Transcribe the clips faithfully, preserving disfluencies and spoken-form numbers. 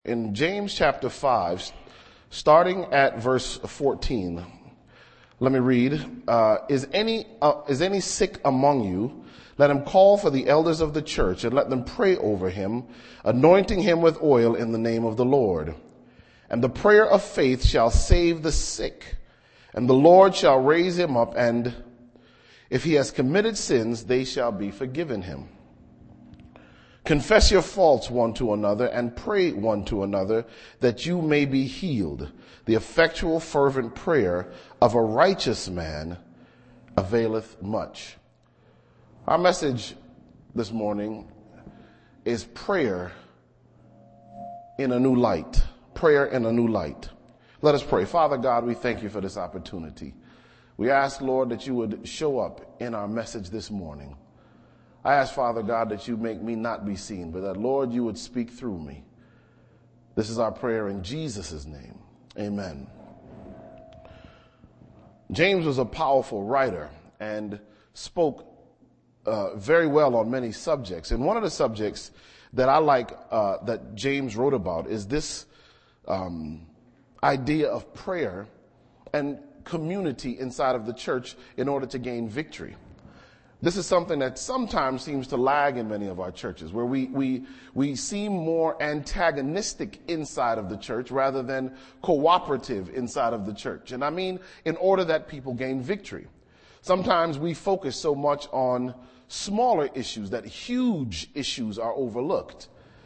In James chapter five, starting at verse fourteen, let me read. Uh, is any uh, is any sick among you? Let him call for the elders of the church and let them pray over him, anointing him with oil in the name of the Lord. And the prayer of faith shall save the sick, and the Lord shall raise him up, and if he has committed sins, they shall be forgiven him. Confess your faults one to another and pray one to another that you may be healed. The effectual fervent prayer of a righteous man availeth much. Our message this morning is prayer in a new light. Prayer in a new light. Let us pray. Father God, we thank you for this opportunity. We ask, Lord, that you would show up in our message this morning. I ask, Father God, that you make me not be seen, but that, Lord, you would speak through me. This is our prayer in Jesus' name. Amen. James was a powerful writer and spoke uh, very well on many subjects. And one of the subjects that I like uh, that James wrote about is this um, idea of prayer and community inside of the church in order to gain victory. This is something that sometimes seems to lag in many of our churches, where we, we, we seem more antagonistic inside of the church rather than cooperative inside of the church. And I mean, in order that people gain victory. Sometimes we focus so much on smaller issues that huge issues are overlooked.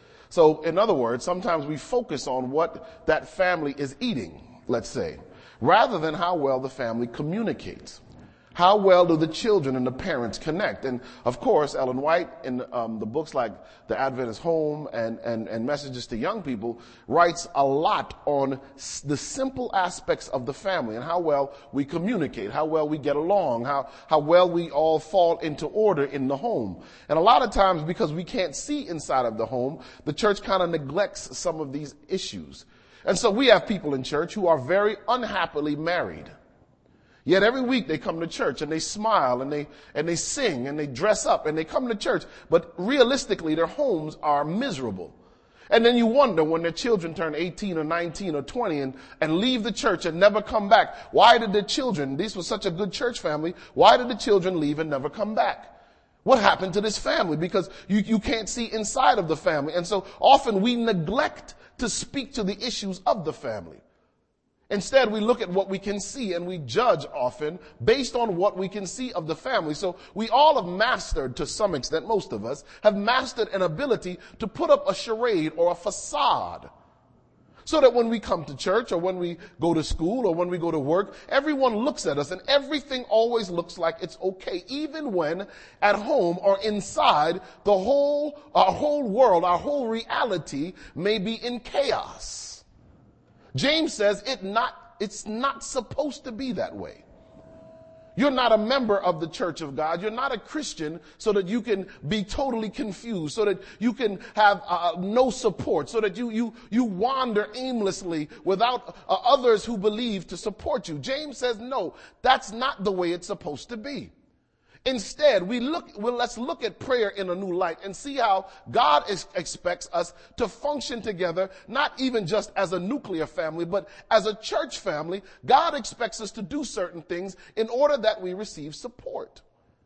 So in other words, sometimes we focus on what that family is eating, let's say, rather than how well the family communicates. How well do the children and the parents connect? And of course, Ellen White, in um, the books like The Adventist Home and, and, and Messages to Young People, writes a lot on s- the simple aspects of the family and how well we communicate, how well we get along, how, how well we all fall into order in the home. And a lot of times, because we can't see inside of the home, the church kind of neglects some of these issues. And so we have people in church who are very unhappily married. Yet every week they come to church and they smile and they and they sing and they dress up and they come to church. But realistically, their homes are miserable. And then you wonder when their children turn eighteen or nineteen or twenty and, and leave the church and never come back. Why did the children, this was such a good church family, why did the children leave and never come back? What happened to this family? Because you, you can't see inside of the family. And so often we neglect to speak to the issues of the family. Instead, we look at what we can see and we judge often based on what we can see of the family. So we all have mastered, to some extent, most of us, have mastered an ability to put up a charade or a facade. So that when we come to church or when we go to school or when we go to work, everyone looks at us and everything always looks like it's okay. Even when at home or inside, the whole, our whole world, our whole reality may be in chaos. James says it not, it's not supposed to be that way. You're not a member of the church of God. You're not a Christian so that you can be totally confused, so that you can have uh, no support, so that you, you, you wander aimlessly without uh, others who believe to support you. James says, no, that's not the way it's supposed to be. Instead, we look, well, let's look at prayer in a new light and see how God is, expects us to function together, not even just as a nuclear family, but as a church family. God expects us to do certain things in order that we receive support.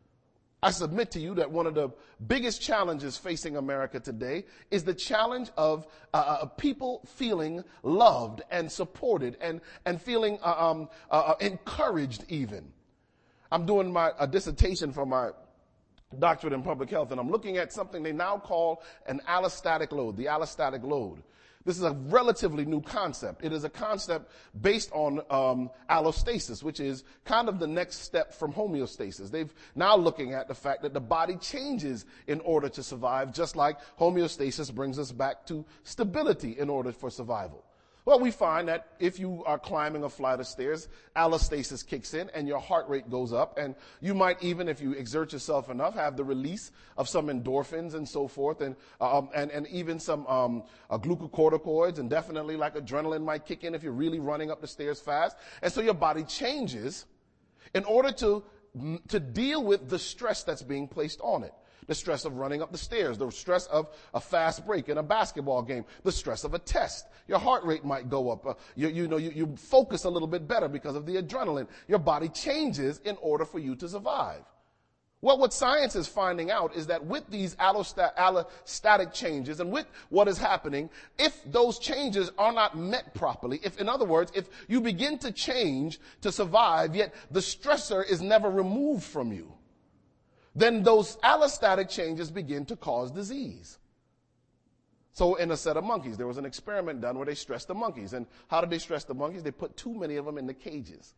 I submit to you that one of the biggest challenges facing America today is the challenge of uh, people feeling loved and supported and, and feeling uh, um, uh, encouraged even. I'm doing my a dissertation for my doctorate in public health, and I'm looking at something they now call an allostatic load, the allostatic load. This is a relatively new concept. It is a concept based on um, allostasis, which is kind of the next step from homeostasis. They've now looking at the fact that the body changes in order to survive, just like homeostasis brings us back to stability in order for survival. Well, we find that if you are climbing a flight of stairs, allostasis kicks in and your heart rate goes up. And you might even, if you exert yourself enough, have the release of some endorphins and so forth, and um, and, and even some um, uh, glucocorticoids, and definitely like adrenaline might kick in if you're really running up the stairs fast. And so your body changes in order to, to deal with the stress that's being placed on it. The stress of running up the stairs, the stress of a fast break in a basketball game, the stress of a test. Your heart rate might go up. Uh, you, you know, you, you focus a little bit better because of the adrenaline. Your body changes in order for you to survive. Well, what science is finding out is that with these allostat- allostatic changes and with what is happening, if those changes are not met properly, if, in other words, if you begin to change to survive, yet the stressor is never removed from you, then those allostatic changes begin to cause disease. So in a set of monkeys, there was an experiment done where they stressed the monkeys. And how did they stress the monkeys? They put too many of them in the cages.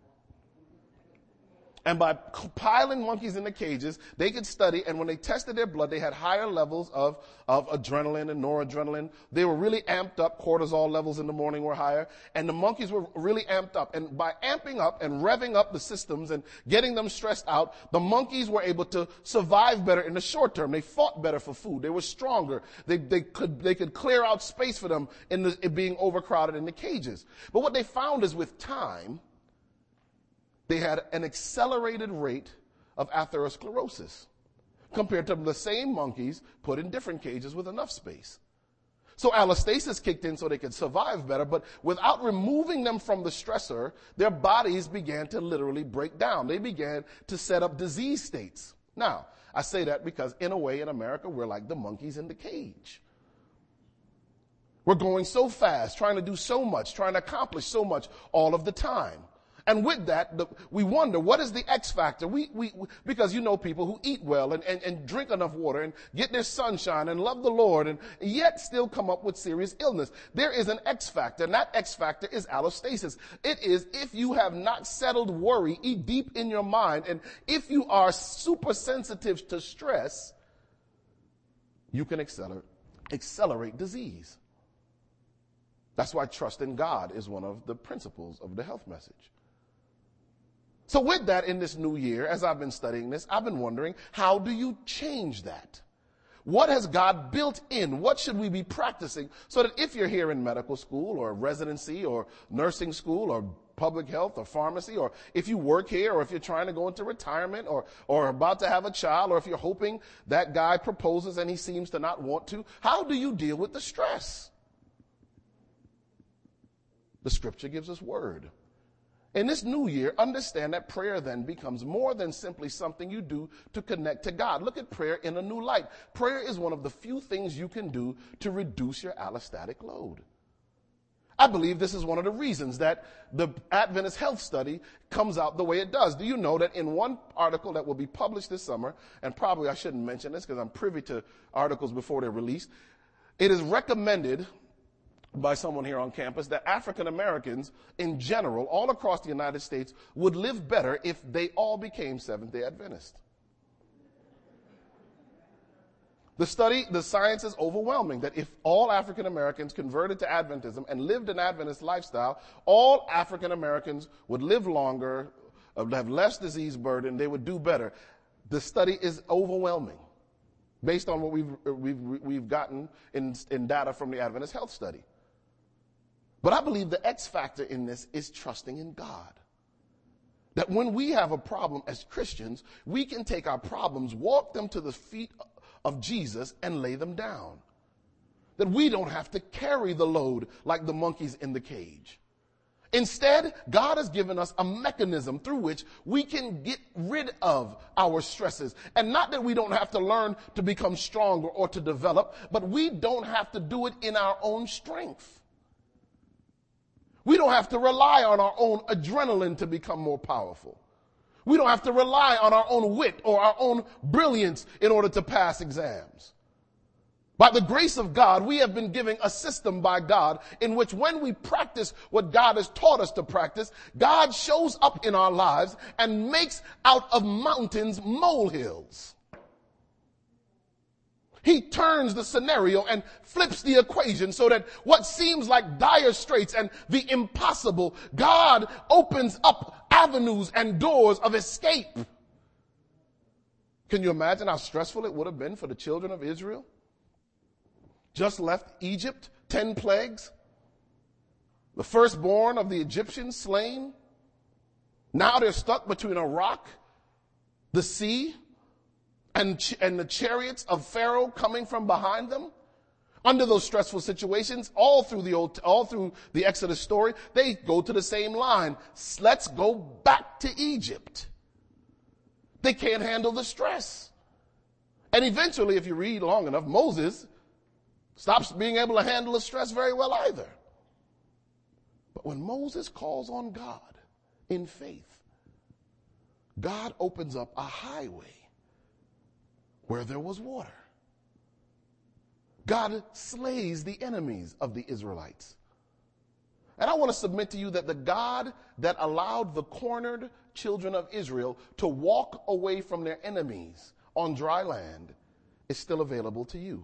And by piling monkeys in the cages, they could study, and when they tested their blood, they had higher levels of, of adrenaline and noradrenaline. They were really amped up. Cortisol levels in the morning were higher, and the monkeys were really amped up. And by amping up and revving up the systems and getting them stressed out, the monkeys were able to survive better in the short term. They fought better for food. They were stronger. They, they could, they could clear out space for them in the, it being overcrowded in the cages. But what they found is with time, they had an accelerated rate of atherosclerosis compared to the same monkeys put in different cages with enough space. So allostasis kicked in so they could survive better, but without removing them from the stressor, their bodies began to literally break down. They began to set up disease states. Now, I say that because in a way in America, we're like the monkeys in the cage. We're going so fast, trying to do so much, trying to accomplish so much all of the time. And with that, the, we wonder, what is the X factor? We, we, we, because you know people who eat well and, and, and drink enough water and get their sunshine and love the Lord and yet still come up with serious illness. There is an X factor, and that X factor is allostasis. It is if you have not settled worry deep in your mind, and if you are super sensitive to stress, you can accelerate, accelerate disease. That's why trust in God is one of the principles of the health message. So with that, in this new year, as I've been studying this, I've been wondering, how do you change that? What has God built in? What should we be practicing so that if you're here in medical school or residency or nursing school or public health or pharmacy, or if you work here, or if you're trying to go into retirement or, or about to have a child, or if you're hoping that guy proposes and he seems to not want to, how do you deal with the stress? The scripture gives us word. In this new year, understand that prayer then becomes more than simply something you do to connect to God. Look at prayer in a new light. Prayer is one of the few things you can do to reduce your allostatic load. I believe this is one of the reasons that the Adventist Health Study comes out the way it does. Do you know that in one article that will be published this summer, and probably I shouldn't mention this because I'm privy to articles before they're released, it is recommended by someone here on campus that African Americans in general, all across the United States, would live better if they all became Seventh-day Adventists. The study, the science is overwhelming that if all African Americans converted to Adventism and lived an Adventist lifestyle, all African Americans would live longer, would have less disease burden, they would do better. The study is overwhelming based on what we've, we've, we've gotten in, in data from the Adventist Health Study. But I believe the X factor in this is trusting in God. That when we have a problem as Christians, we can take our problems, walk them to the feet of Jesus, and lay them down. That we don't have to carry the load like the monkeys in the cage. Instead, God has given us a mechanism through which we can get rid of our stresses. And not that we don't have to learn to become stronger or to develop, but we don't have to do it in our own strength. We don't have to rely on our own adrenaline to become more powerful. We don't have to rely on our own wit or our own brilliance in order to pass exams. By the grace of God, we have been given a system by God in which when we practice what God has taught us to practice, God shows up in our lives and makes out of mountains molehills. He turns the scenario and flips the equation so that what seems like dire straits and the impossible, God opens up avenues and doors of escape. Can you imagine how stressful it would have been for the children of Israel? Just left Egypt, ten plagues, the firstborn of the Egyptians slain. Now they're stuck between a rock, the sea, and, ch- and the chariots of Pharaoh coming from behind them. Under those stressful situations, all through the old, all through the Exodus story, they go to the same line. Let's go back to Egypt. They can't handle the stress. And eventually, if you read long enough, Moses stops being able to handle the stress very well either. But when Moses calls on God in faith, God opens up a highway where there was water. God slays the enemies of the Israelites. And I want to submit to you that the God that allowed the cornered children of Israel to walk away from their enemies on dry land is still available to you.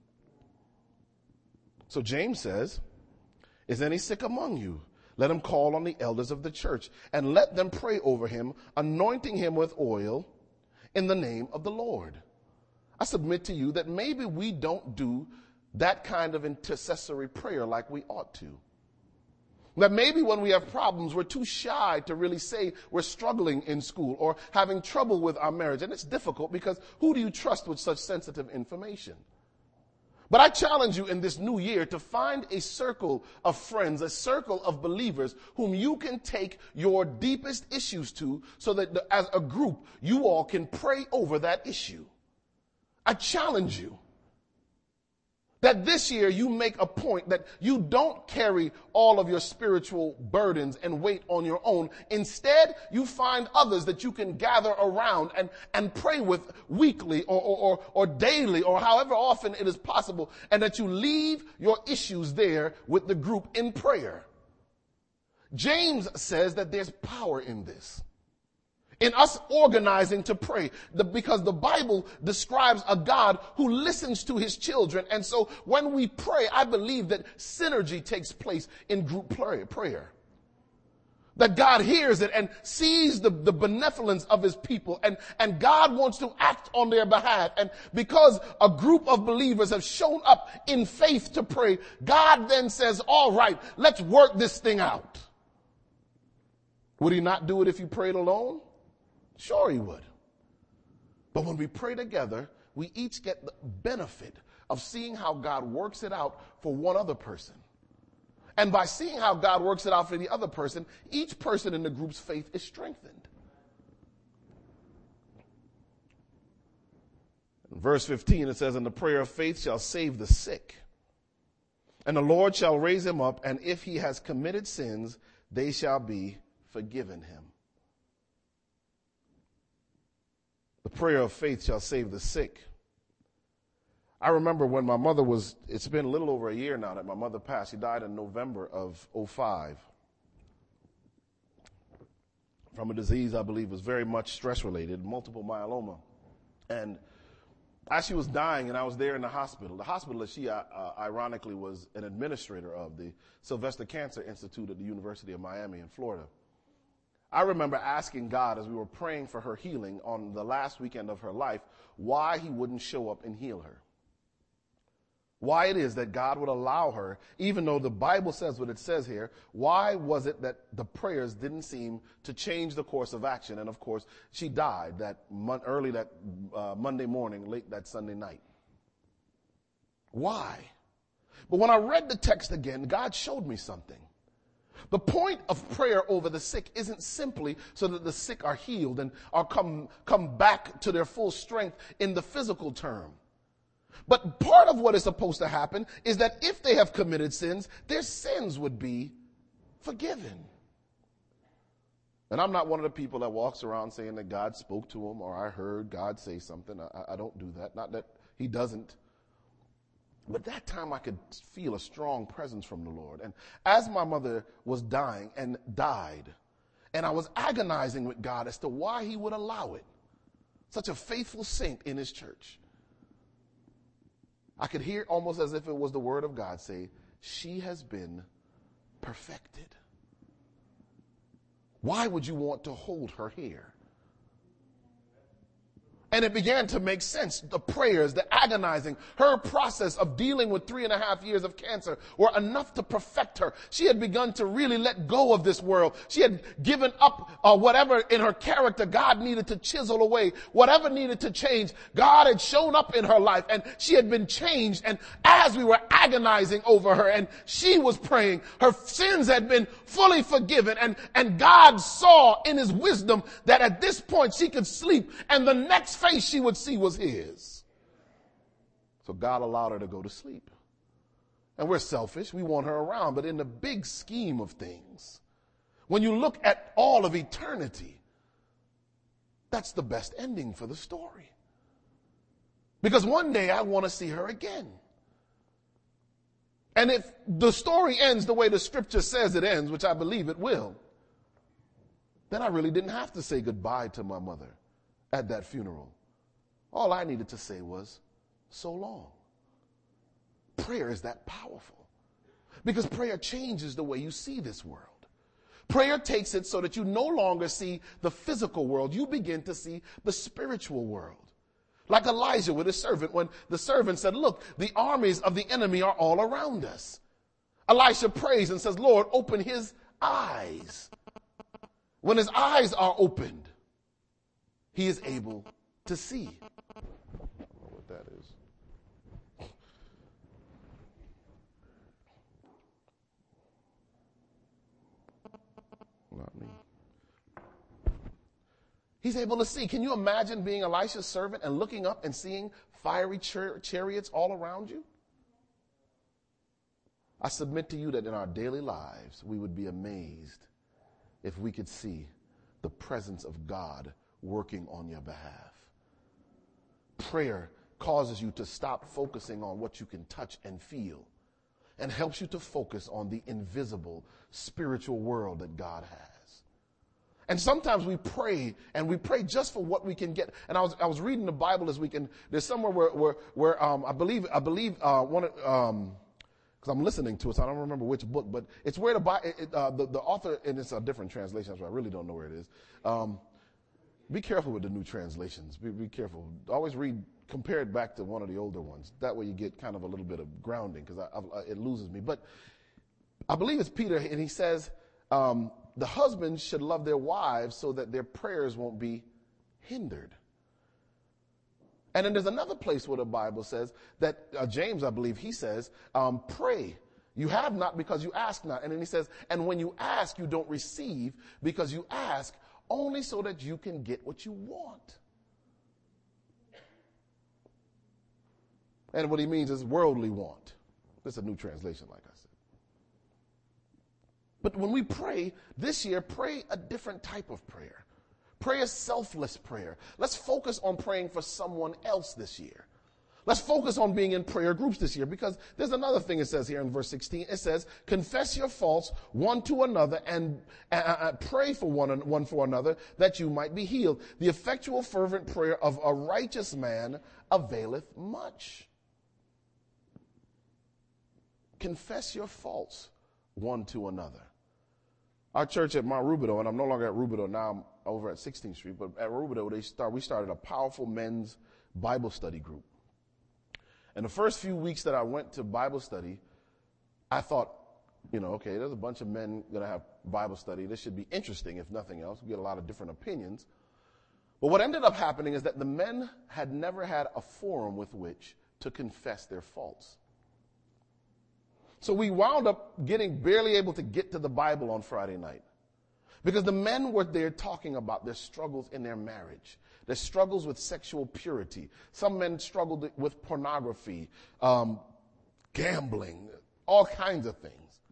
So James says, is any sick among you? Let him call on the elders of the church and let them pray over him, anointing him with oil in the name of the Lord. I submit to you that maybe we don't do that kind of intercessory prayer like we ought to. That maybe when we have problems, we're too shy to really say we're struggling in school or having trouble with our marriage. And it's difficult because who do you trust with such sensitive information? But I challenge you in this new year to find a circle of friends, a circle of believers whom you can take your deepest issues to so that the, as a group, you all can pray over that issue. I challenge you that this year you make a point that you don't carry all of your spiritual burdens and weight on your own. Instead, you find others that you can gather around and, and pray with weekly or, or, or, or daily or however often it is possible, and that you leave your issues there with the group in prayer. James says that there's power in this. In us organizing to pray, the, because the Bible describes a God who listens to his children. And so when we pray, I believe that synergy takes place in group prayer. prayer. That God hears it and sees the, the benevolence of his people, and, and God wants to act on their behalf. And because a group of believers have shown up in faith to pray, God then says, all right, let's work this thing out. Would he not do it if you prayed alone? Sure he would. But when we pray together, we each get the benefit of seeing how God works it out for one other person. And by seeing how God works it out for the other person, each person in the group's faith is strengthened. In verse fifteen, it says, and the prayer of faith shall save the sick, and the Lord shall raise him up, and if he has committed sins, they shall be forgiven him. The prayer of faith shall save the sick. I remember when my mother was, it's been a little over a year now that my mother passed. She died in November of oh five from a disease I believe was very much stress-related, multiple myeloma. And as she was dying and I was there in the hospital, the hospital that she uh, uh, ironically was an administrator of, the Sylvester Cancer Institute at the University of Miami in Florida. I remember asking God as we were praying for her healing on the last weekend of her life, why he wouldn't show up and heal her. Why it is that God would allow her, even though the Bible says what it says here, why was it that the prayers didn't seem to change the course of action? And of course, she died that mon- early that uh, Monday morning, late that Sunday night. Why? But when I read the text again, God showed me something. The point of prayer over the sick isn't simply so that the sick are healed and are come, come back to their full strength in the physical term. But part of what is supposed to happen is that if they have committed sins, their sins would be forgiven. And I'm not one of the people that walks around saying that God spoke to him or I heard God say something. I, I don't do that. Not that he doesn't. But that time I could feel a strong presence from the Lord. And as my mother was dying and died, and I was agonizing with God as to why he would allow it, such a faithful saint in his church, I could hear almost as if it was the word of God say, she has been perfected. Why would you want to hold her here? And it began to make sense. The prayers, the agonizing, her process of dealing with three and a half years of cancer were enough to perfect her. She had begun to really let go of this world. She had given up uh, whatever in her character God needed to chisel away, whatever needed to change. God had shown up in her life and she had been changed. And as we were agonizing over her and she was praying, her sins had been fully forgiven. And, and God saw in his wisdom that at this point she could sleep and the next face she would see was his. So God allowed her to go to sleep. And we're selfish. We want her around. But in the big scheme of things, when you look at all of eternity, that's the best ending for the story. Because one day I want to see her again. And if the story ends the way the scripture says it ends, which I believe it will, then I really didn't have to say goodbye to my mother at that funeral. All I needed to say was, so long. Prayer is that powerful. Because prayer changes the way you see this world. Prayer takes it so that you no longer see the physical world. You begin to see the spiritual world. Like Elijah with his servant, when the servant said, look, the armies of the enemy are all around us. Elisha prays and says, Lord, open his eyes. When his eyes are opened, he is able to see. I don't know what that is. Not me. He's able to see. Can you imagine being Elisha's servant and looking up and seeing fiery char- chariots all around you? I submit to you that in our daily lives, we would be amazed if we could see the presence of God working on your behalf. Prayer causes you to stop focusing on what you can touch and feel and helps you to focus on the invisible spiritual world that God has. And sometimes we pray and we pray just for what we can get. And I was I was reading the Bible this week, and there's somewhere where where, where um, I believe I believe uh, one um, because I'm listening to it, so I don't remember which book, but it's where the it, uh, the, the author, and it's a different translation, so I really don't know where it is. Um, be careful with the new translations. Be, be careful. Always read, compare it back to one of the older ones. That way you get kind of a little bit of grounding, because I, I, it loses me. But I believe it's Peter, and he says um, the husbands should love their wives so that their prayers won't be hindered. And then there's another place where the Bible says that, uh, James, I believe, he says, um, pray. You have not because you ask not. And then he says, and when you ask, you don't receive because you ask only so that you can get what you want. And what he means is worldly want. That's a new translation, like I said. But when we pray this year, pray a different type of prayer. Pray a selfless prayer. Let's focus on praying for someone else this year. Let's focus on being in prayer groups this year, because there's another thing it says here in verse sixteen. It says, confess your faults one to another and uh, uh, pray for one, one for another that you might be healed. The effectual fervent prayer of a righteous man availeth much. Confess your faults one to another. Our church at Mount Rubidoux, and I'm no longer at Rubidoux now, I'm over at sixteenth Street, but at Rubidoux, they start, we started a powerful men's Bible study group. And the first few weeks that I went to Bible study, I thought, you know, okay, there's a bunch of men going to have Bible study. This should be interesting, if nothing else. We get a lot of different opinions. But what ended up happening is that the men had never had a forum with which to confess their faults. So we wound up getting barely able to get to the Bible on Friday night, because the men were there talking about their struggles in their marriage, their struggles with sexual purity. Some men struggled with pornography, um, gambling, all kinds of things.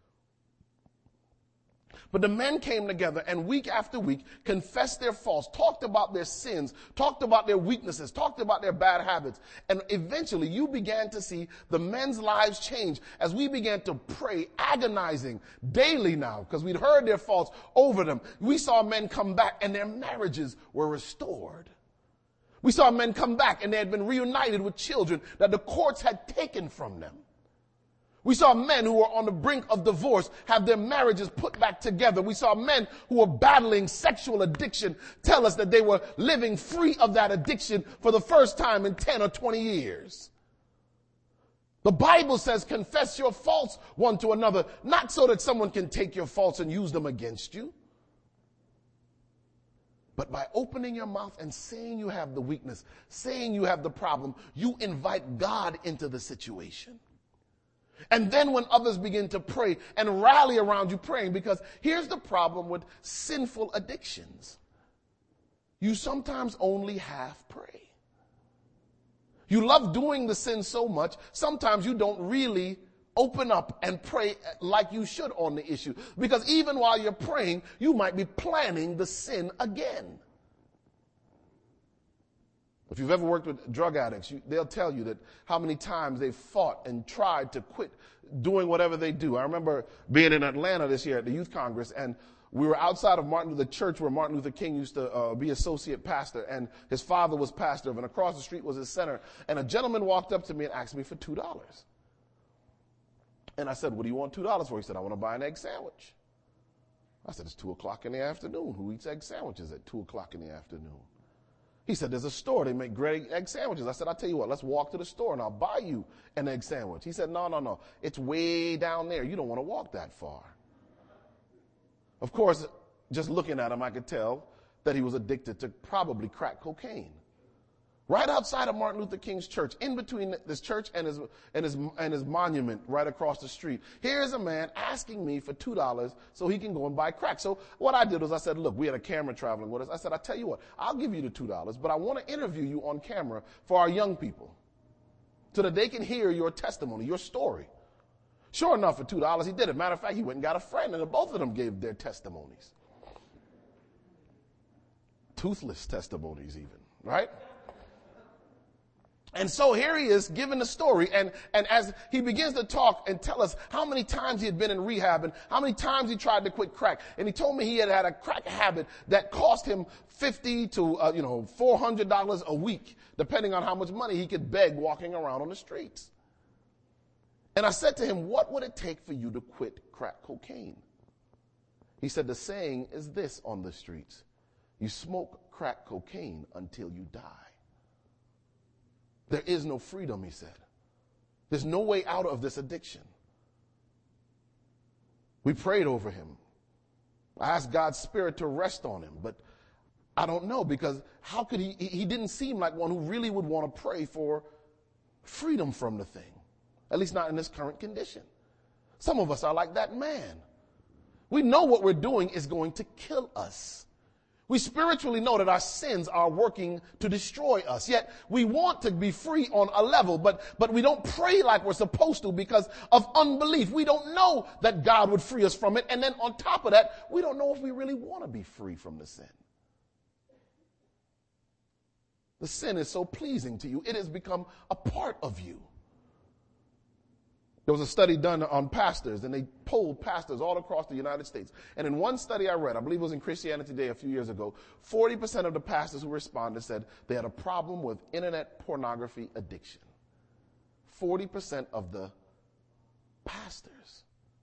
But the men came together and week after week confessed their faults, talked about their sins, talked about their weaknesses, talked about their bad habits. And eventually you began to see the men's lives change as we began to pray, agonizing daily now, because we'd heard their faults over them. We saw men come back and their marriages were restored. We saw men come back and they had been reunited with children that the courts had taken from them. We saw men who were on the brink of divorce have their marriages put back together. We saw men who were battling sexual addiction tell us that they were living free of that addiction for the first time in ten or twenty years. The Bible says, confess your faults one to another, not so that someone can take your faults and use them against you, but by opening your mouth and saying you have the weakness, saying you have the problem, you invite God into the situation. And then when others begin to pray and rally around you praying, because here's the problem with sinful addictions. You sometimes only half pray. You love doing the sin so much, sometimes you don't really open up and pray like you should on the issue. Because even while you're praying, you might be planning the sin again. If you've ever worked with drug addicts, you, they'll tell you that how many times they've fought and tried to quit doing whatever they do. I remember being in Atlanta this year at the Youth Congress, and we were outside of Martin Luther, the church where Martin Luther King used to uh, be associate pastor, and his father was pastor, and across the street was his center. And a gentleman walked up to me and asked me for two dollars. And I said, what do you want two dollars for? He said, I want to buy an egg sandwich. I said, it's two o'clock in the afternoon. Who eats egg sandwiches at two o'clock in the afternoon? He said, there's a store. They make great egg sandwiches. I said, I'll tell you what, let's walk to the store and I'll buy you an egg sandwich. He said, no, no, no. It's way down there. You don't want to walk that far. Of course, just looking at him, I could tell that he was addicted to probably crack cocaine. Right outside of Martin Luther King's church, in between this church and his, and his, and his monument right across the street, here's a man asking me for two dollars so he can go and buy crack. So what I did was I said, look, we had a camera traveling with us. I said, I tell you what, I'll give you the two dollars, but I want to interview you on camera for our young people so that they can hear your testimony, your story. Sure enough, for two dollars, he did it. Matter of fact, he went and got a friend, and both of them gave their testimonies. Toothless testimonies even, right? And so here he is giving the story, and, and as he begins to talk and tell us how many times he had been in rehab and how many times he tried to quit crack, and he told me he had had a crack habit that cost him fifty to uh, you know four hundred dollars a week, depending on how much money he could beg walking around on the streets. And I said to him, what would it take for you to quit crack cocaine? He said, the saying is this on the streets: you smoke crack cocaine until you die. There is no freedom, he said. There's no way out of this addiction. We prayed over him. I asked God's Spirit to rest on him, but I don't know, because how could he, he didn't seem like one who really would want to pray for freedom from the thing, at least not in this current condition. Some of us are like that man. We know what we're doing is going to kill us. We spiritually know that our sins are working to destroy us. Yet we want to be free on a level, but, but we don't pray like we're supposed to because of unbelief. We don't know that God would free us from it. And then on top of that, we don't know if we really want to be free from the sin. The sin is so pleasing to you. It has become a part of you. There was a study done on pastors, and they polled pastors all across the United States. And in one study I read, I believe it was in Christianity Today a few years ago, forty percent of the pastors who responded said they had a problem with internet pornography addiction. forty percent of the pastors.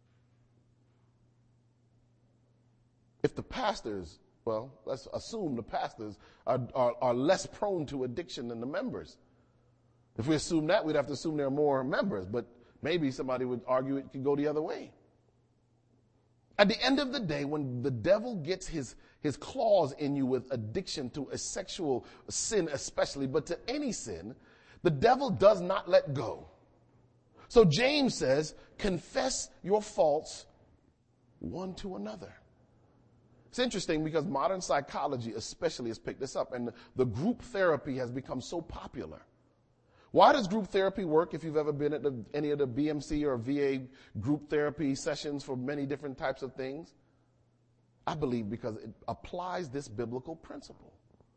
If the pastors, well, let's assume the pastors are, are, are less prone to addiction than the members. If we assume that, we'd have to assume there are more members, but maybe somebody would argue it could go the other way. At the end of the day, when the devil gets his, his claws in you with addiction to a sexual sin especially, but to any sin, the devil does not let go. So James says, confess your faults one to another. It's interesting because modern psychology especially has picked this up, and the, the group therapy has become so popular. Why does group therapy work? If you've ever been at the, any of the B M C or V A group therapy sessions for many different types of things, I believe because it applies this biblical principle.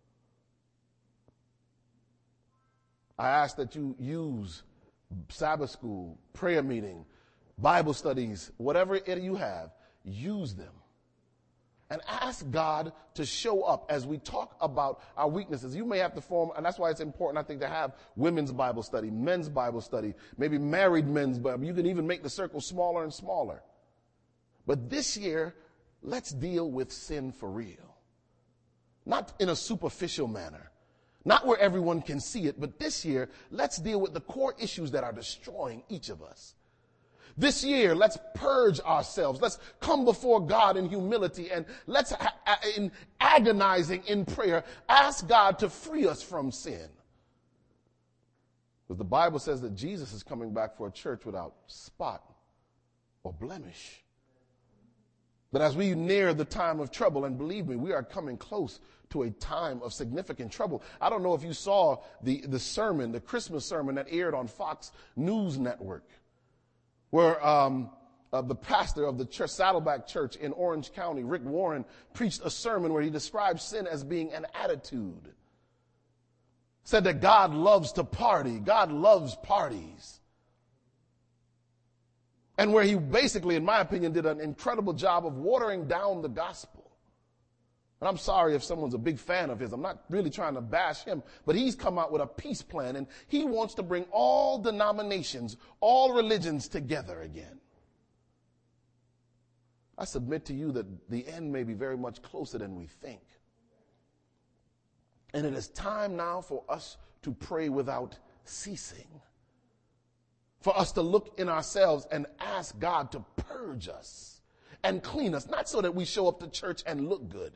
I ask that you use Sabbath school, prayer meeting, Bible studies, whatever it you have, use them and ask God to show up as we talk about our weaknesses. You may have to form, and that's why it's important, I think, to have women's Bible study, men's Bible study, maybe married men's Bible. You can even make the circle smaller and smaller. But this year, let's deal with sin for real. Not in a superficial manner. Not where everyone can see it, but this year, let's deal with the core issues that are destroying each of us. This year, let's purge ourselves. Let's come before God in humility, and let's, in agonizing in prayer, ask God to free us from sin. Because the Bible says that Jesus is coming back for a church without spot or blemish. But as we near the time of trouble, and believe me, we are coming close to a time of significant trouble. I don't know if you saw the, the sermon, the Christmas sermon that aired on Fox News Network, where um, uh, the pastor of the church, Saddleback Church in Orange County, Rick Warren, preached a sermon where he described sin as being an attitude. Said that God loves to party. God loves parties. And where he basically, in my opinion, did an incredible job of watering down the gospel. And I'm sorry if someone's a big fan of his. I'm not really trying to bash him, but he's come out with a peace plan, and he wants to bring all denominations, all religions together again. I submit to you that the end may be very much closer than we think. And it is time now for us to pray without ceasing. For us to look in ourselves and ask God to purge us and clean us, not so that we show up to church and look good,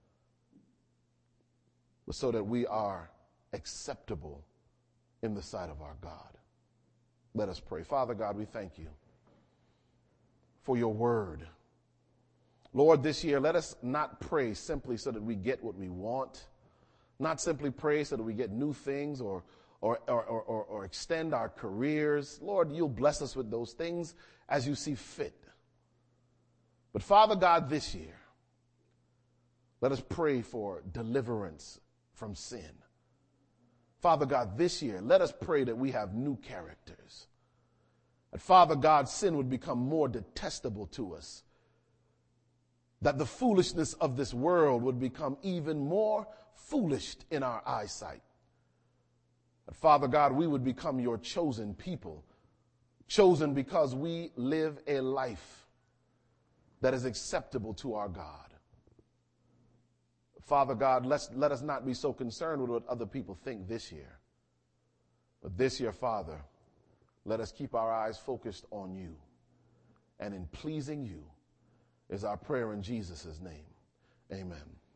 but so that we are acceptable in the sight of our God. Let us pray. Father God, we thank you for your word. Lord, this year, let us not pray simply so that we get what we want, not simply pray so that we get new things or Or, or, or, or extend our careers. Lord, you'll bless us with those things as you see fit. But Father God, this year, let us pray for deliverance from sin. Father God, this year, let us pray that we have new characters. That Father God, sin would become more detestable to us. That the foolishness of this world would become even more foolish in our eyesight. But Father God, we would become your chosen people, chosen because we live a life that is acceptable to our God. Father God, let's, let us not be so concerned with what other people think this year. But this year, Father, let us keep our eyes focused on you. And in pleasing you is our prayer in Jesus' name. Amen.